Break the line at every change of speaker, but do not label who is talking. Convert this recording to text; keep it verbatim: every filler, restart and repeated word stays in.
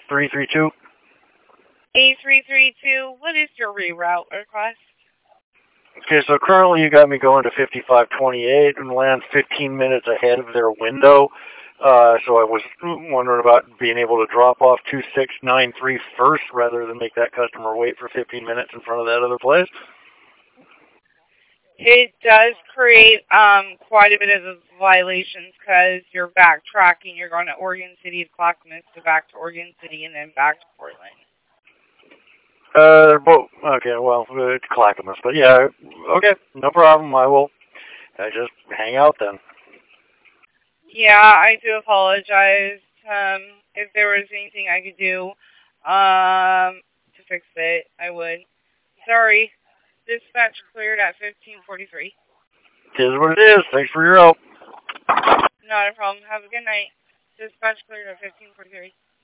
three three two.
A three three two, what is your reroute request?
Okay, so currently you got me going to fifty-five twenty-eight and lands fifteen minutes ahead of their window. Uh, so I was wondering about being able to drop off two six nine three first rather than make that customer wait for fifteen minutes in front of that other place.
It does create um, quite a bit of violations because you're backtracking. You're going to Oregon City to Clackamas to back to Oregon City and then back to Portland.
Uh, they're both, okay, well, it's Clackamas, but yeah, okay, no problem. I will I just hang out then.
Yeah, I do apologize. Um, if there was anything I could do um, to fix it, I would. Sorry. Dispatch cleared at fifteen forty-three.
It is what it is. Thanks for your help.
Not a problem. Have a good night. Dispatch cleared at fifteen forty-three.